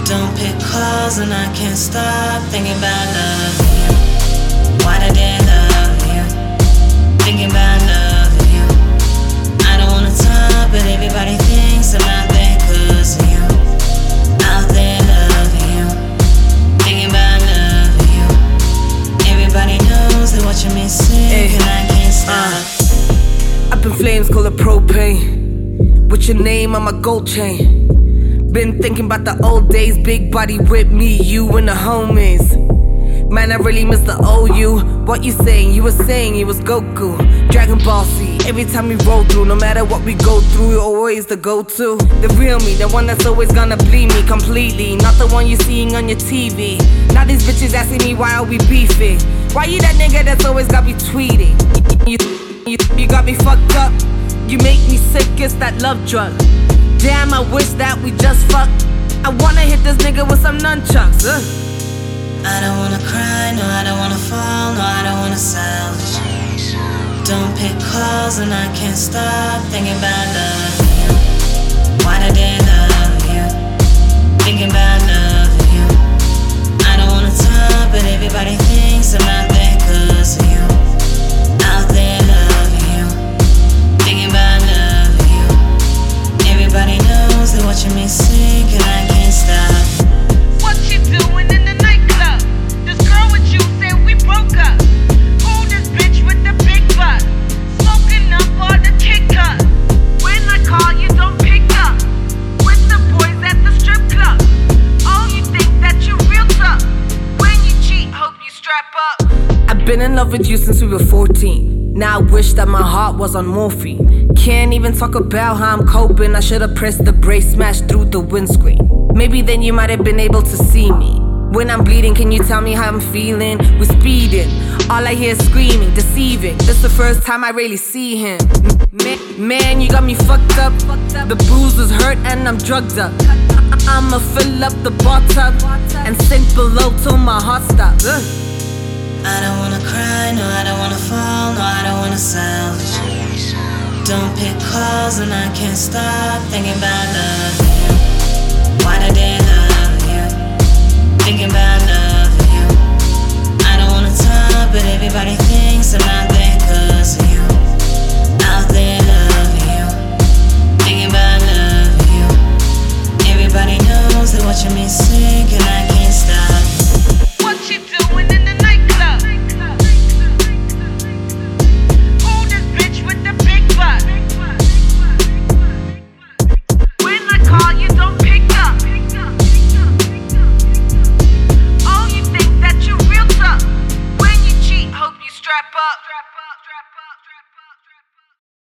Don't pick calls and I can't stop thinking about loving you. Why'd I dare love you? Thinking about loving you. I don't wanna talk, but everybody thinks I'm out there 'cause of you. Out there loving you. Thinking about loving you. Everybody knows they're watching me sing and I can't stop. Up in flames, call it propane. With your name on my gold chain. Been thinking about the old days, big body with me, you and the homies. Man, I really miss the old you. What you saying? You were saying you was Goku, Dragon Ball Z. Every time we roll through, no matter what we go through, you're always the go-to. The real me, the one that's always gonna bleed me completely. Not the one you're seeing on your TV. Now these bitches asking me why are we beefing? Why you that nigga that's always got me tweeting? You got me fucked up. You make me sick, it's that love drug. Damn, I wish that we just fucked. I wanna hit this nigga with some nunchucks. I don't wanna cry, no, I don't wanna fall, no, I don't wanna salvage. Don't pick calls and I can't stop thinking about loving you. Why'd I dare love you? Thinking about loving you. I don't wanna talk, but everybody thinks I'm out there 'cause of you. Out there loving you. Thinking about loving you. Everybody knows they're watching me sing and I can't stop. What you doing in the nightclub? This girl with you said we broke up. Who this bitch with the big butt? Smoking up all the kick up. When I call you don't pick up. With the boys at the strip club. Oh, you think that you real tough? When you cheat, hope you strap up. I've been in love with you since we were 14. Now I wish that my heart was on morphine. Can't even talk about how I'm coping. I should've pressed the brake, smashed through the windscreen. Maybe then you might have been able to see me. When I'm bleeding, can you tell me how I'm feeling? We're speeding, all I hear is screaming, deceiving. This the first time I really see him. Man, you got me fucked up. The bruises hurt and I'm drugged up. I'ma fill up the bathtub and sink below till my heart stops. I don't wanna cry, no, I don't wanna fall, no, I don't wanna salvage. Don't pick calls and I can't stop thinking about loving you. Why'd I dare love you? Thinking about loving you. I don't wanna talk, but everybody thinks I'm out there 'cause of you. Out there loving you. Thinking about loving you. Everybody knows they're watching me